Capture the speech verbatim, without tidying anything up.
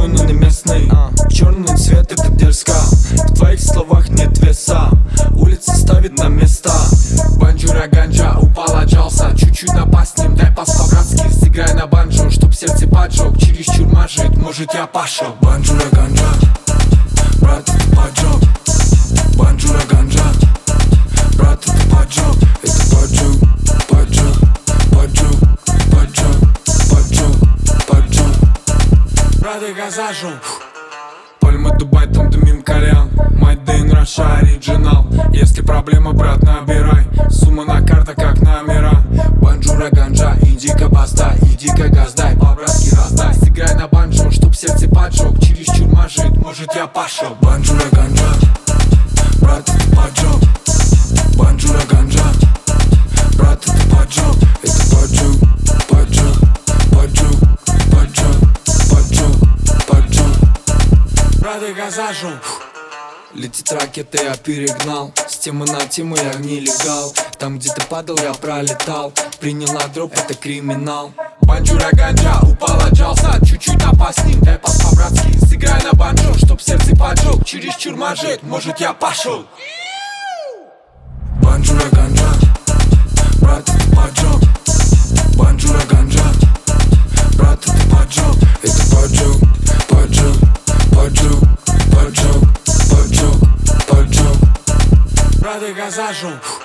свой, но не местный. Черный цвет, это дерзко. В твоих словах нет веса. Улица ставит на места. Банджура ганджа, упал, отжался. Чуть-чуть напасть с ним, дай пас по-братски. Сыграй на банджо, чтоб сердце поджег. Чересчур мажет, может я пошел. Банджура ганджа, брат, это поджог. Банджура ганджа, брат, это поджог. Это поджог, поджог, поджог, поджог, поджог, поджог. Брат, я зажег. Пальма, Дубай, там дымим кальян. Мать Дэйн, Раша, оригинал. Если проблема, брат, набирай. Сумма на картах, как номера. Банджура ганджа, иди-ка баста, иди-ка газдай, по-братски раздай. Сыграй на банджо, чтоб сердце поджег. Чересчур мажет, может я пошел. Банджура ганджа, брат, это поджог. Банджура ганджа, брат, это поджог. Это поджог, поджог, поджог, поджог, поджог, поджог. Брат, я зажег. Летит ракета, я перегнал. С темы на тему я нелегал. Там, где ты падал, я пролетал. Принял на дроп, это криминал. Банджура ганджа, упал, отжался. Чуть-чуть напасть с ним, дай пас по-братски. Сыграй на банджо, чтоб сердце поджег. Чересчур мажет, может я пошел. Банджура ганджа, брат, это поджог. Банджура ганджа, брат, это поджог. Это поджог, поджог, поджог, поджог, поджог, поджог. Брат, я зажег.